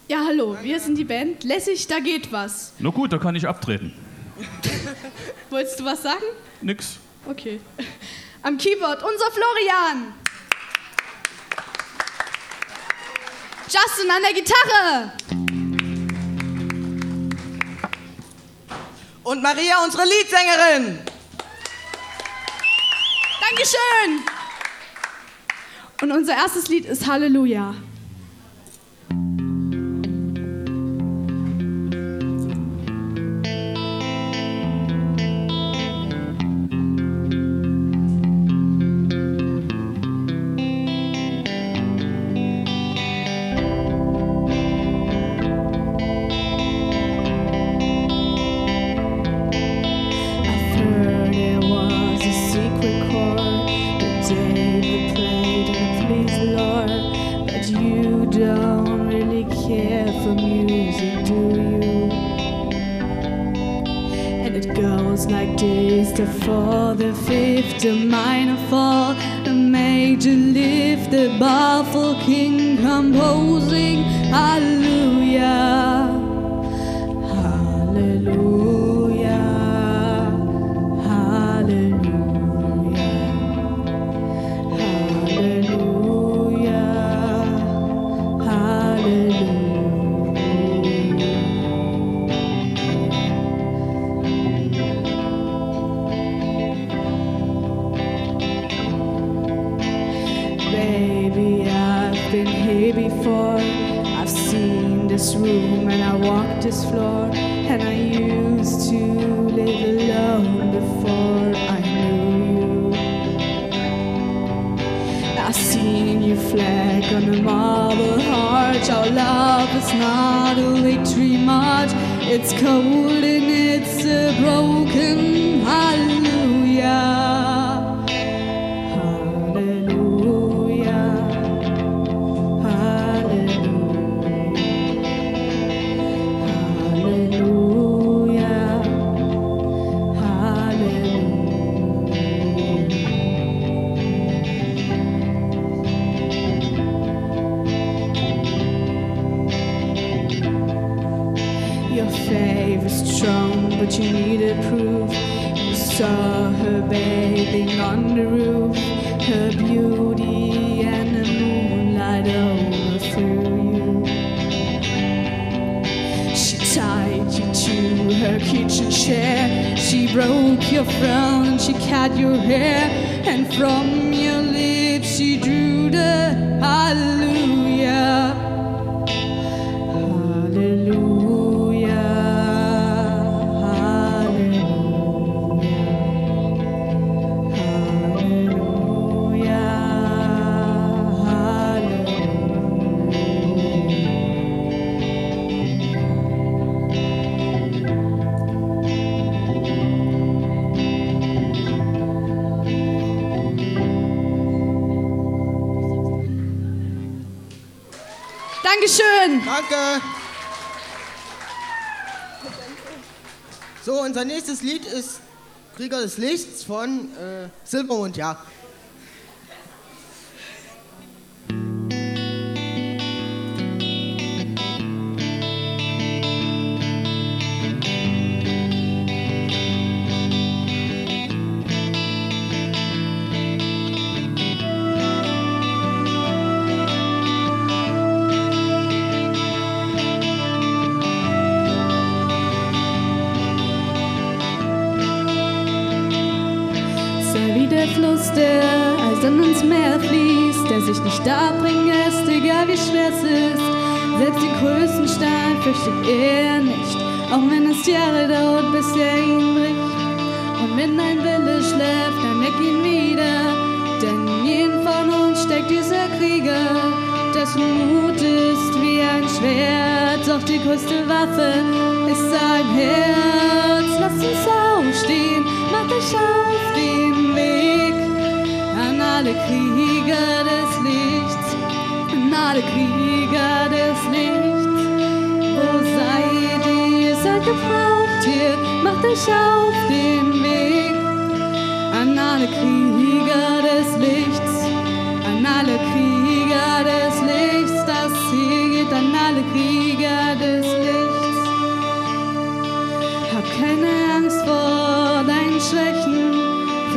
Ja, hallo, wir sind die Band Lässig, da geht was. Na gut, da kann ich abtreten. Wolltest du was sagen? Nix. Okay. Am Keyboard unser Florian. Justin an der Gitarre. Und Maria, unsere Leadsängerin. Dankeschön. Und unser erstes Lied ist Halleluja. For the fifth, the minor fall, the major lift, the baffled king composing. Hallelujah, hallelujah, hallelujah, hallelujah, hallelujah. Been here before, I've seen this room and I walked this floor, and I used to live alone before I knew you. I've seen you flag on the marble arch. Our love is not a victory march, it's cold and it's a broken hallelujah. But you needed proof. You saw her bathing on the roof, her beauty and the moonlight overthrew you. She tied you to her kitchen chair, she broke your frown, she cut your hair, and from your lips she drew the hallelujah. Dankeschön. Danke. So, unser nächstes Lied ist Krieger des Lichts von Silbermond, ja. Der Fluss, der als dann ins Meer fließt, der sich nicht darbringen lässt, egal wie schwer es ist. Selbst den größten Stein fürchtet er nicht, auch wenn es Jahre dauert, bis er ihn bricht. Und wenn ein Wille schläft, dann weck ihn wieder, denn in jedem von uns steckt dieser Krieger, dessen Mut ist wie ein Schwert, doch die größte Waffe ist sein Herz. Lass uns aufstehen, macht euch auf den Weg an alle Krieger des Lichts, an alle Krieger des Lichts. Wo seid ihr? Seid gebraucht hier, macht euch auf den Weg an alle Krieger des Lichts, an alle Krieger des Lichts. Das hier geht an alle Krieger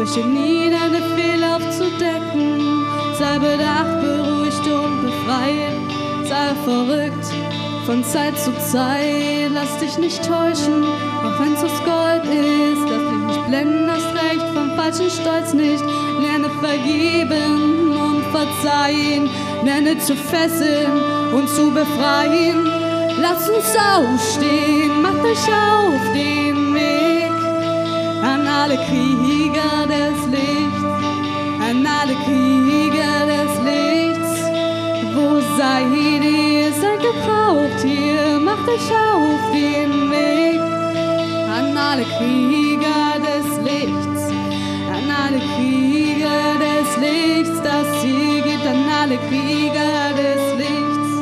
fürchte nie deine Fehler aufzudecken. Sei bedacht, beruhigt und befreit. Sei verrückt von Zeit zu Zeit. Lass dich nicht täuschen, auch wenn's aus Gold ist. Lass dich nicht blenden, das Recht vom falschen Stolz nicht. Lerne vergeben und verzeihen. Lerne zu fesseln und zu befreien. Lass uns aufstehen, macht euch auf den Weg. An alle Krieger des Lichts, an alle Krieger des Lichts. Wo seid ihr? Seid gebraucht hier, macht euch auf den Weg. An alle Krieger des Lichts, an alle Krieger des Lichts. Das hier geht an alle Krieger des Lichts.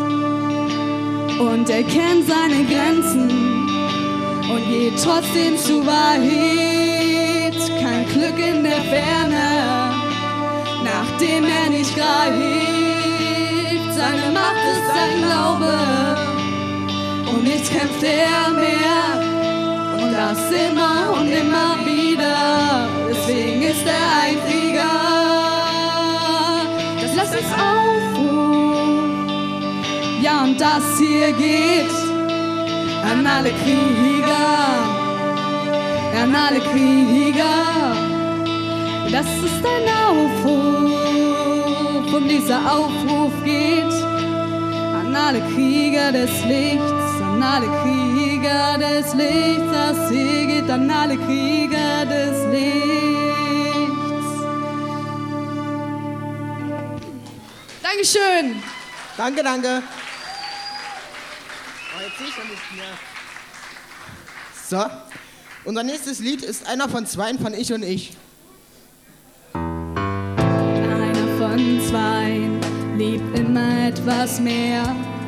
Und er kennt seine Grenzen und geht trotzdem zu weit. Kein Glück in der Ferne, nachdem er nicht greift. Seine Macht ist sein Glaube und nichts kämpft er mehr. Und das immer und immer wieder, deswegen ist er ein Krieger. Das lässt uns aufruhen. Ja, und das hier geht an alle Krieger, an alle Krieger. Das ist ein Aufruf und dieser Aufruf geht an alle Krieger des Lichts, an alle Krieger des Lichts. Das hier geht an alle Krieger des Lichts. Dankeschön. Danke, danke. Oh, jetzt sehe ich noch nicht mehr. So, unser nächstes Lied ist einer von zweien von Ich und Ich. Einer von zweien liebt immer etwas mehr.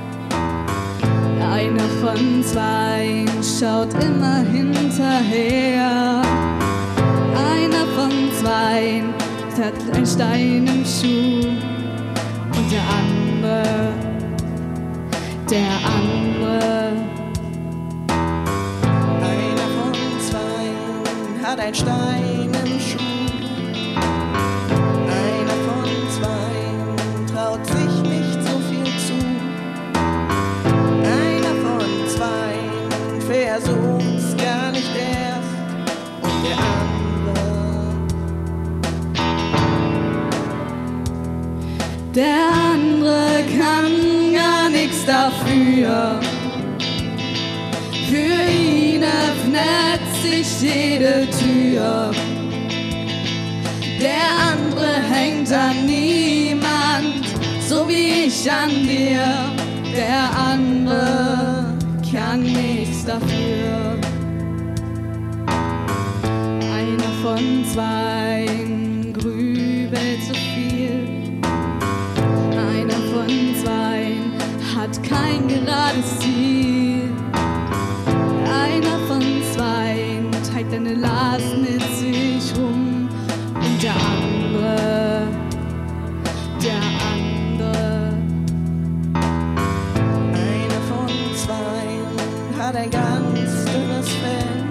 Einer von zweien schaut immer hinterher. Einer von zweien hat einen Stein im Schuh. Und der andere. Einer von zweien hat einen Stein im Schuh. Einer von zweien traut sich nicht so viel zu. Einer von zweien versucht's gar nicht erst. Und der andere kann gar nichts dafür. Für ihn öffnet sich jede Tür. Der andere hängt an niemand, so wie ich an dir. Der andere kann nichts dafür. Einer von zweien grübelt zu viel. Einer von zweien hat kein gerades Ziel. Einer von zweien trägt eine Last mit sich rum. Und der andere. einer von zweien hat ein ganz dünnes Fell.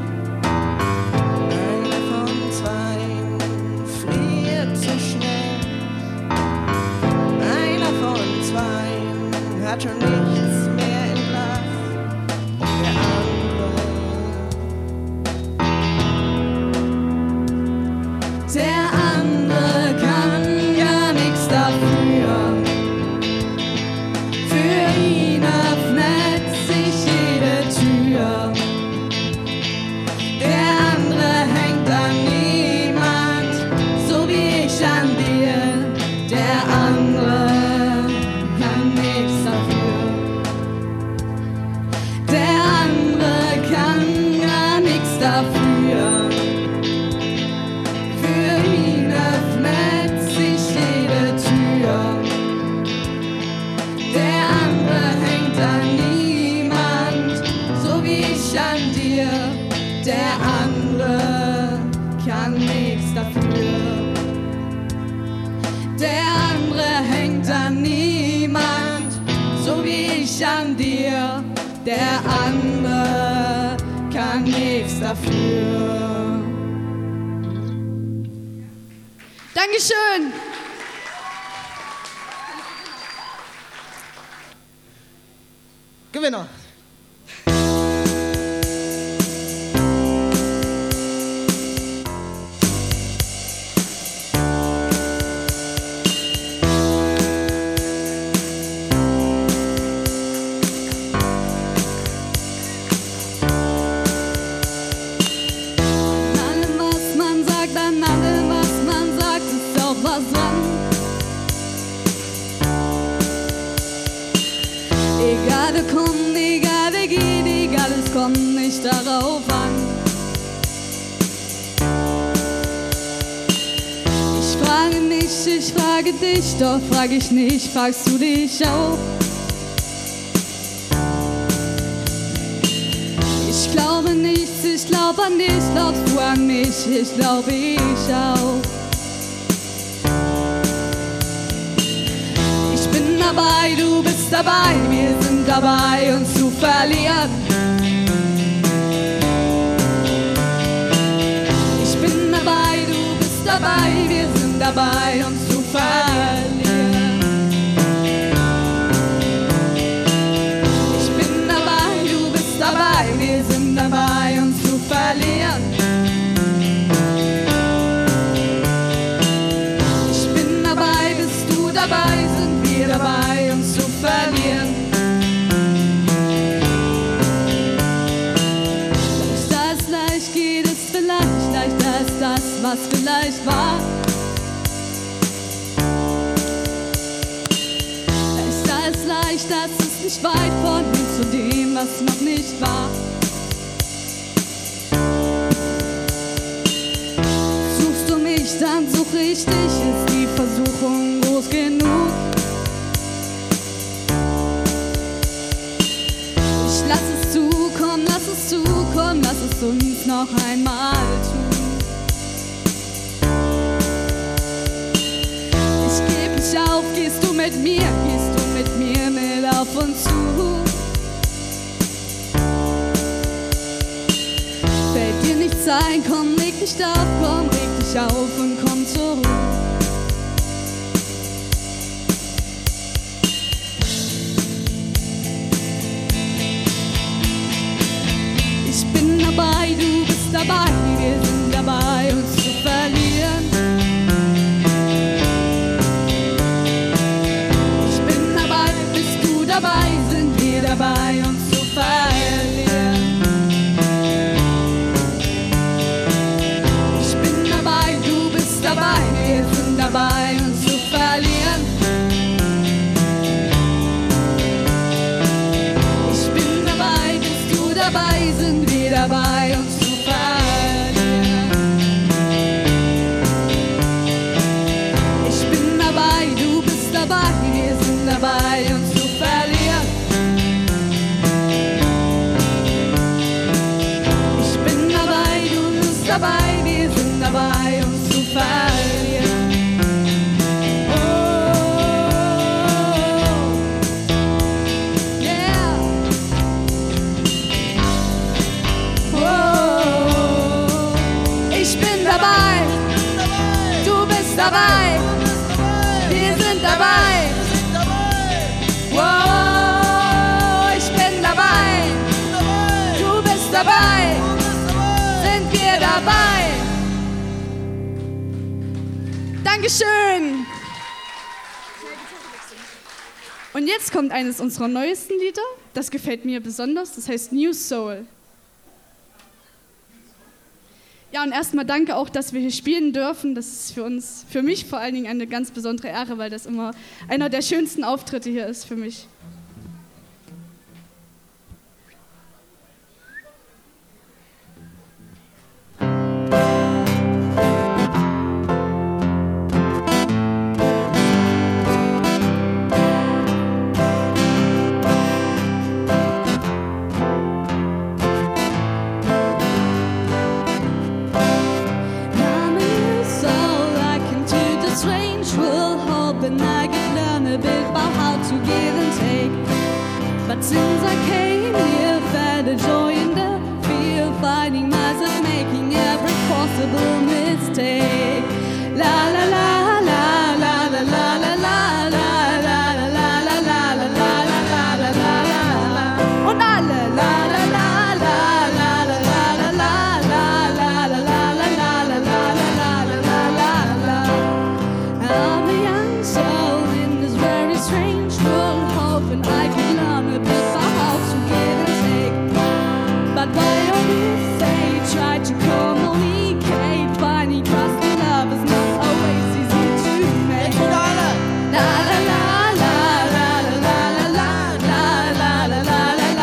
Einer von zweien friert so schnell. Einer von zweien hat schon nichts mehr im Glas. Und der andere kann gar nichts dafür. Für ihn öffnet sich jede Tür. Der andere hängt an niemand, so wie ich an dir. Der andere kann nichts dafür. Der andere kann gar nichts dafür. Für ihn öffnet sich jede Tür. Der andere hängt an niemand, so wie ich an dir. Der andere kann nichts dafür. Der andere hängt an niemand, so wie ich an dir. Der andere kann nichts dafür. Dankeschön. Gewinner. Egal wer kommt, egal wer geht, egal, es kommt nicht darauf an. Ich frage mich, ich frage dich, doch frag ich nicht, fragst du dich auch? Ich glaube nichts, ich glaube an dich, glaubst du an mich, ich glaube ich auch. Ich bin dabei, du bist dabei, wir sind dabei, uns zu verlieren. Ich bin dabei, du bist dabei, wir sind dabei, uns zu verlieren. Ich bin dabei, du bist dabei, wir sind dabei, uns zu verlieren. Ich bin dabei, bist du dabei, sind wir dabei, uns zu verlieren. Leichter als leicht geht es vielleicht, leichter als das, was vielleicht war. Leichter als leicht, das ist nicht weit von mir zu dem, was noch nicht war. Suchst du mich, dann such ich dich, ist die Versuchung groß genug? Ich lass es zukommen, lass es zukommen, lass es uns noch einmal tun. Ich geb nicht auf, gehst du mit mir mit auf uns zu. Fällt dir nichts ein, komm, leg dich auf, komm, reg dich auf und komm zur Ruhe. Ich bin dabei, du bist dabei, wir sind dabei, uns zu verlieren. Ich bin dabei, bist du dabei, sind wir dabei, uns zu verlieren. Ich bin dabei, du bist dabei, wir sind dabei, uns zu verlieren. Ich bin dabei, bist du dabei, sind wir dabei, uns zu verlieren. Ich bin dabei, du bist dabei, wir sind dabei, uns zu verlieren. Ich bin dabei, du bist dabei, wir sind dabei, uns zu verlieren. Ich bin dabei, du bist dabei, wir sind dabei. Wow, ich bin dabei, du bist dabei, sind wir dabei. Dankeschön. Und jetzt kommt eines unserer neuesten Lieder. Das gefällt mir besonders. Das heißt New Soul. Ja, und erstmal danke auch, dass wir hier spielen dürfen. Das ist für mich vor allen Dingen eine ganz besondere Ehre, weil das immer einer der schönsten Auftritte hier ist für mich. But since I came here, found a joy in the fear, finding myself making every possible mistake. La la la. hoping I could learn a bit about how to give and take. But why all you say, try to communicate, finding trust and love is not always easy to make. La la la la la la la la la la la la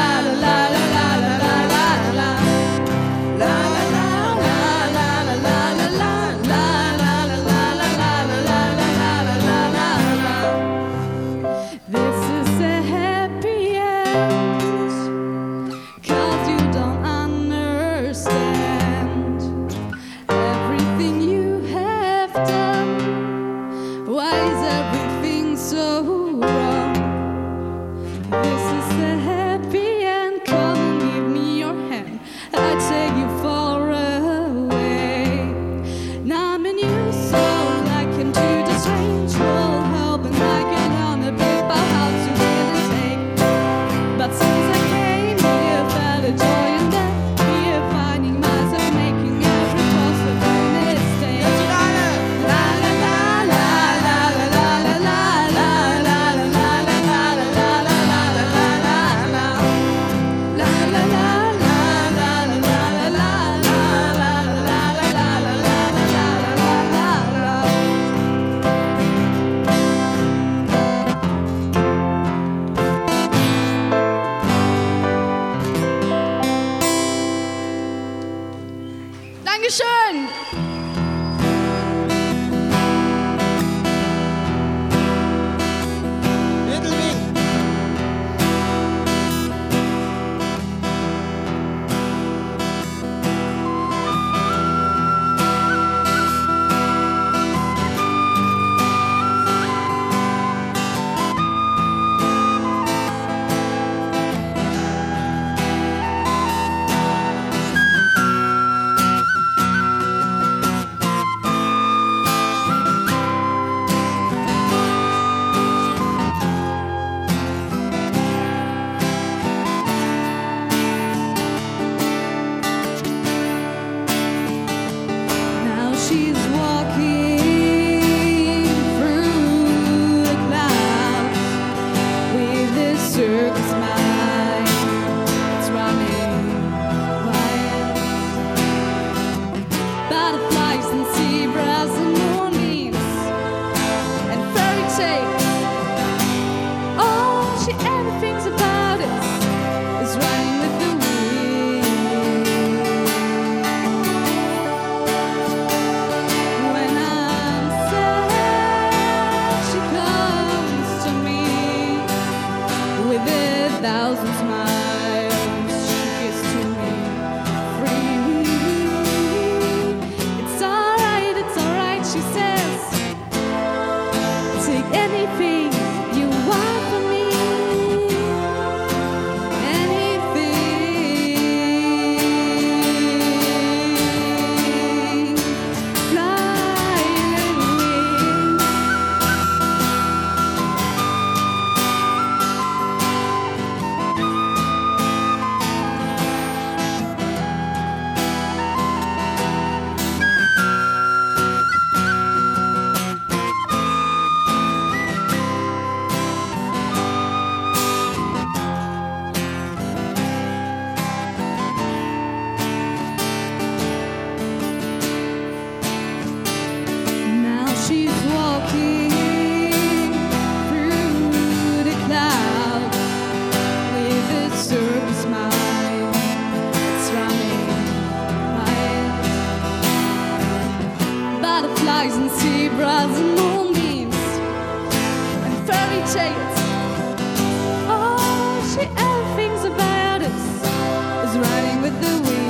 Dankeschön! Little Wing. Now she's walking through the clouds with this circus mind. It's running wild. Butterflies and zebras and moonbeams and fairy tales. All she ever thinks about is running with the wind. When I'm sad, she comes to me with a thousand smiles. She gives to me free. It's alright, she says. Take anything you want from me. Anything. Flying wings. Now she's walking through the clouds with a circus smile. It's running wild. Butterflies and zebras and moonbeams and fairy tales. All she ever thinks about is riding with the wind.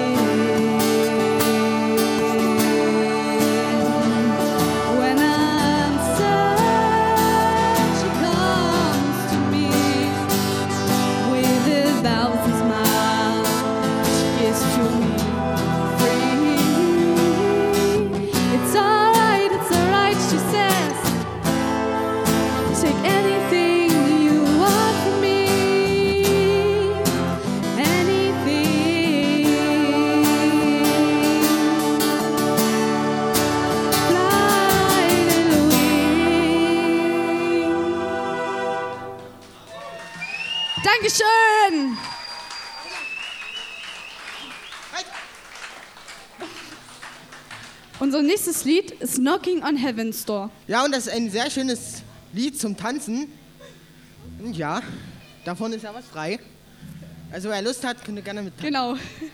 When I'm sad, she comes to me with a thousand smiles. She gives to me free. It's alright, she says. Take anything Dankeschön. Unser nächstes Lied ist Knocking on Heaven's Door. Ja, und das ist ein sehr schönes Lied zum Tanzen. Und ja, davon ist ja was frei. Also wer Lust hat, könnte gerne mit. Genau.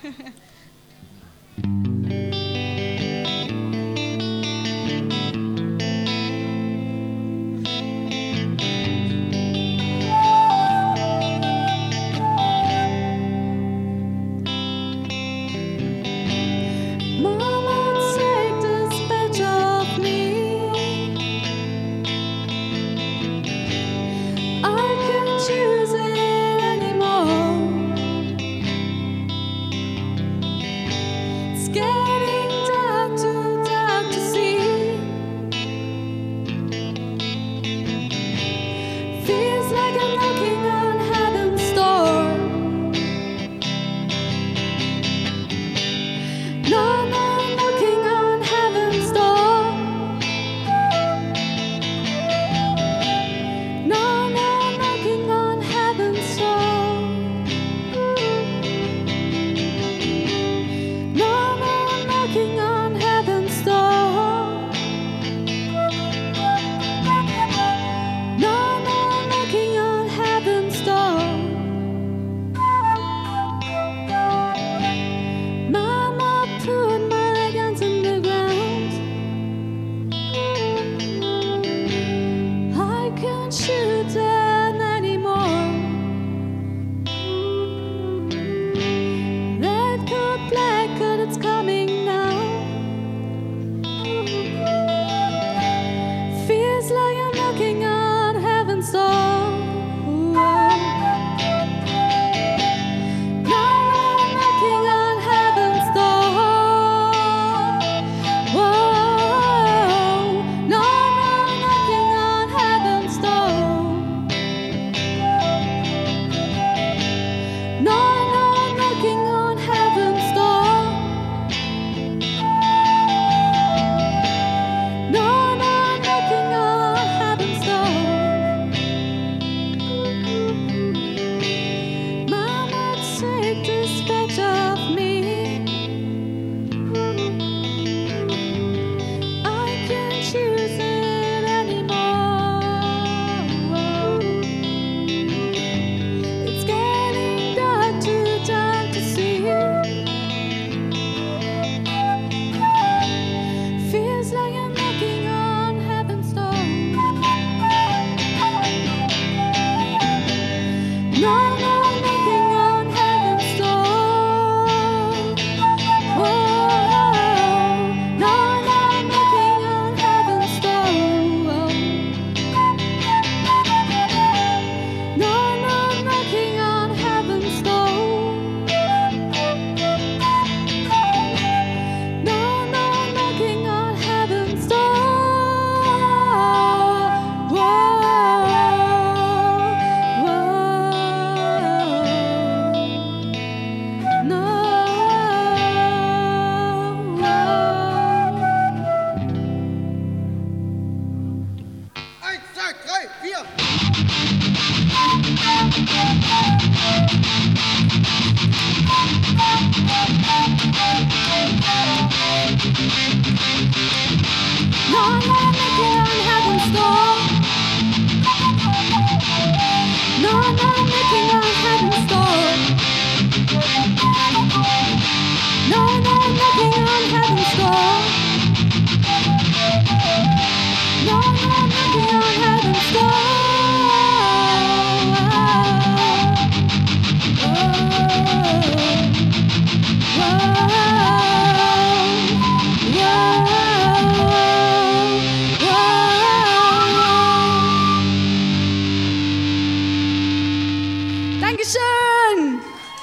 Dankeschön!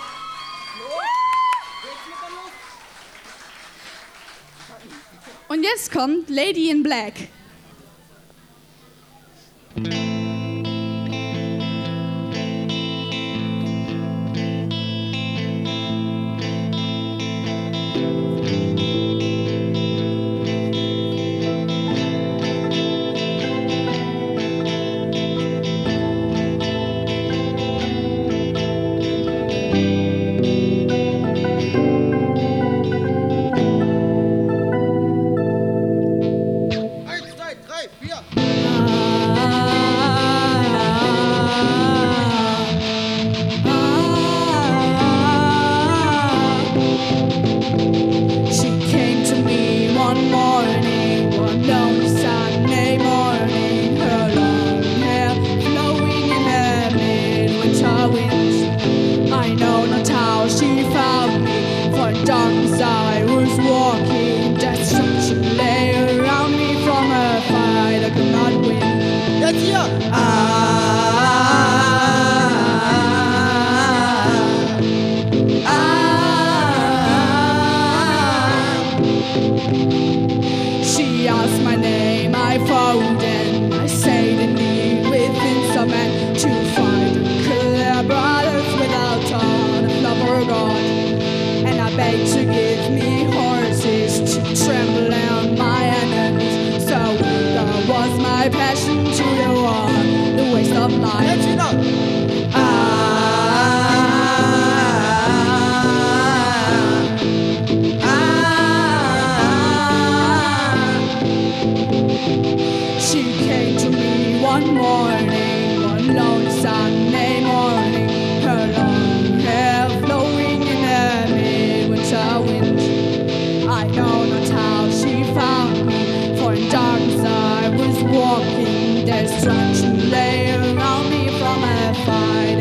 Und jetzt kommt Lady in Black.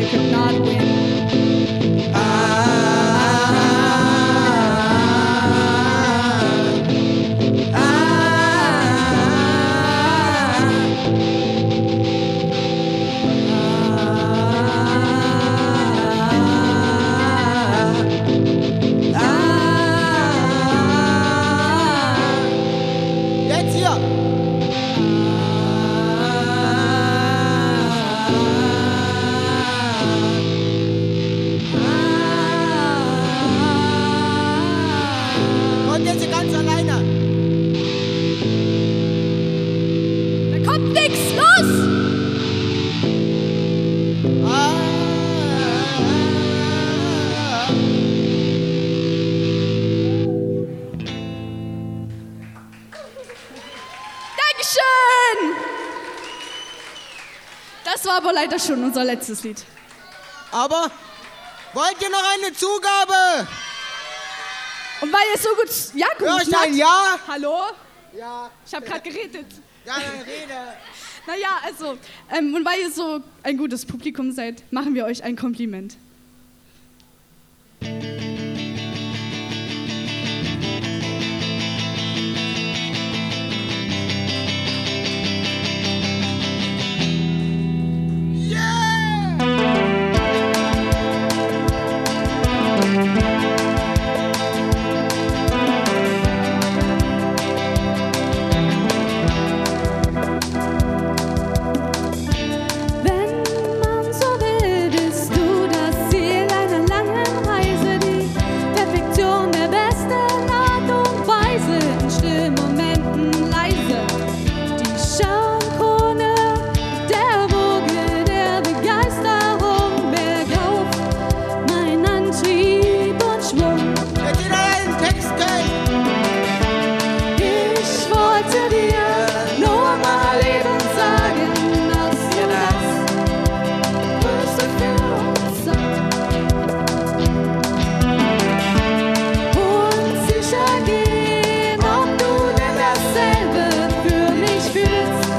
could not win. Jetzt hier. Und jetzt ganz alleine. Da kommt nix, los! Dankeschön! Das war aber leider schon unser letztes Lied. Aber wollt ihr noch eine Zugabe? Und weil ihr so gut ja Hör gerufen ich ein Ja? Hallo? Ja. Ich habe gerade geredet. Ja, dann rede. Naja, also, und weil ihr so ein gutes Publikum seid, machen wir euch ein Kompliment. Wenn man so will, bist du das Ziel einer langen Reise, die Perfektion der besten Art und Weise, in stillen Momenten leise, die Schaumkrone der Woge der Begeisterung, bergauf, mein Antrieb und Schwung. Wenn ihr einen Text kennt. Ich wollte dir nur mal eben sagen, dass ihr das Größte für uns seid. Und sicher gehen, ob du denn dasselbe für mich fühlst,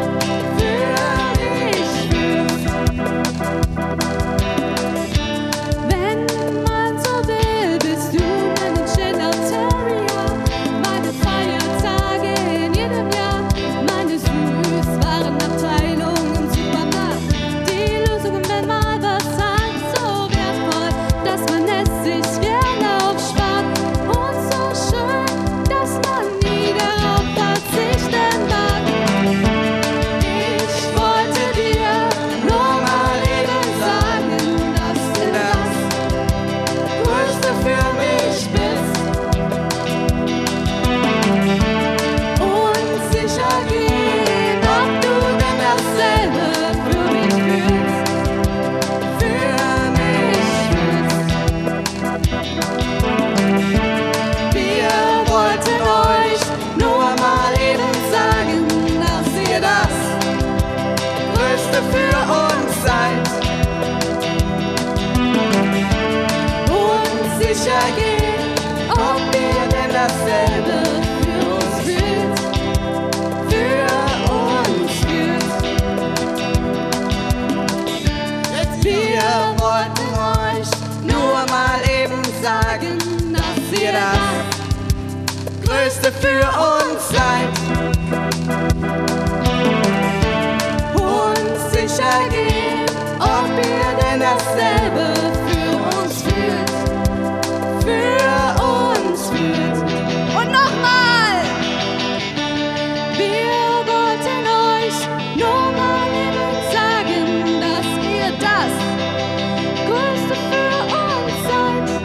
Wenn man so will, bist du meine Chiller Terrier, meine Feiertage in jedem Jahr, meine Süßwarenabteilung im Supermarkt. Die Lösungen, wenn mal was heißt, so wertvoll, dass man es sich gerne aufspart. Und so schön, dass man nie darauf verzichten mag. Ich wollte dir nur mal eben sagen, dass du das Größte für mich bist. Und sicher gehen, ob du denn dasselbe für mich fühlst. Wir wollten euch nur mal eben sagen, dass ihr das Größte für uns seid. Und sicher gehen, ob ihr denn dasselbe für uns fühlt. Wir wollten euch nur mal eben sagen, dass ihr das Größte für uns seid. Und sicher gehen, ob ihr denn dasselbe für uns fühlt. Und nochmal! Wir wollten euch nur mal eben sagen, dass ihr das Größte für uns seid.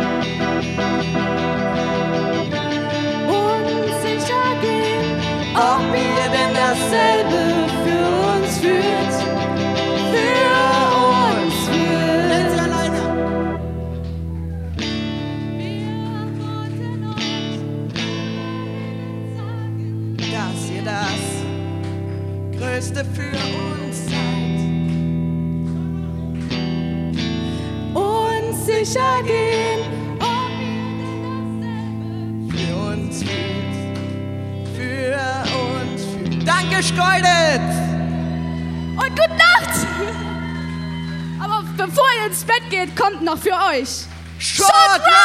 Und sicher gehen, ob ihr denn dasselbe für uns fühlt. Jetzt alleine. Wir wollten euch sagen, Dass ihr das Größte für uns seid. und sicher gehen, ob ihr denn dasselbe Für uns fühlt. Für uns fühlt. Danke, Schkeuditz! Und gute Nacht! Aber bevor ihr ins Bett geht, kommt noch für euch Short